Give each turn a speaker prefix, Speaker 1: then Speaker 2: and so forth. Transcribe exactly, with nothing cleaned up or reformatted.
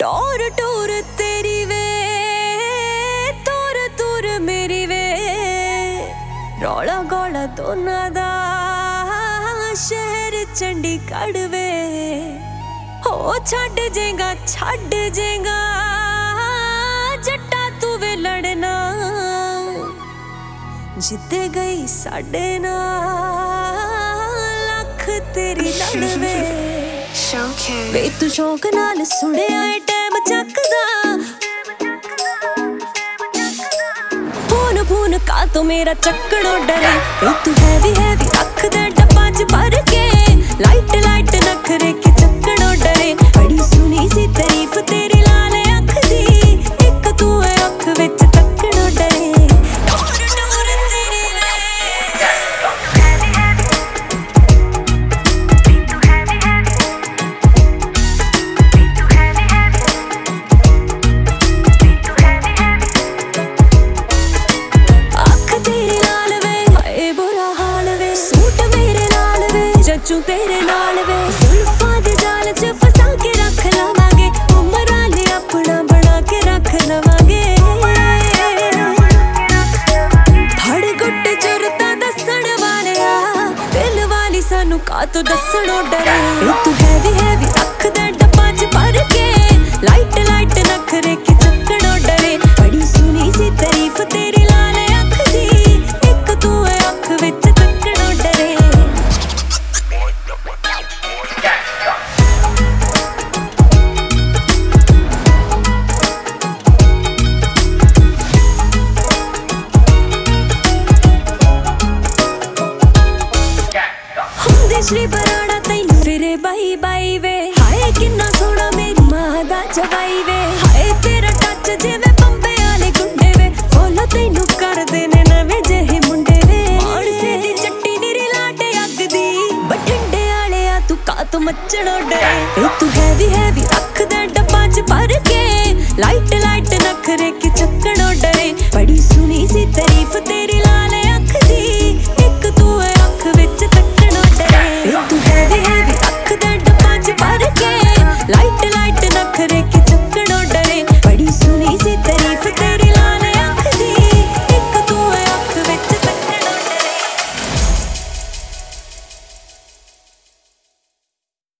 Speaker 1: टोर टोर तेरी वे तोर तूर मेरी वे रौला गौला दोना दा शहर चंडीगढ़ वे हो छड़ जेगा छड़ जेगा जट्टा तू वे लड़ना जिते गई साडे नाल लख तेरी लड़वे वे तू शौक नाल सुने आए टाइम चकदा फोन फोन का तो मेरा चक्कड़ो डरे वे तू हैवी हैवी रख दे डब्बा च भर के लाइट लाइट नखरे के चक्कड़ो डरे बड़ी सुनी सी तारीफ तेरी लाल अख दी एक तू है अख विच तक्कड़ो डरे चू तेरे नाल वे जुल्फां दे जाल च फसा के रख लवांगे उमरां ले अपना बना के रख लवांगे धड़ गुट जुरता दसण वालिया दिल वाली सानू का तो दसणों डरे तू हैवी हैवी रख दे डब्बा च भर के लाइट लाइट नखरे के चक्कड़ों डरे बड़ी सुनी सी तारीफ तेरी लाल अख दी एक तू है अख विच तक्कड़ों डरे श्री बराड़ा तैनू फिरे बाई बाई वे हाय किन्ना सोना मेरी मां दा जवाई वे हाय तेरा टच जिवें बंबे वाले गुंडे वे फॉलो तैनू कर देने नवे जेहे मुंडे वे मानसे दी चट्टी नीरी लाटे अग दी बठिंडे वाले आ तू का तो मचड़ो डरे वे तू हैवी हैवी रख दे डब्बा च भर के लाइट लाइट नखरे के चक्कड़ों डरे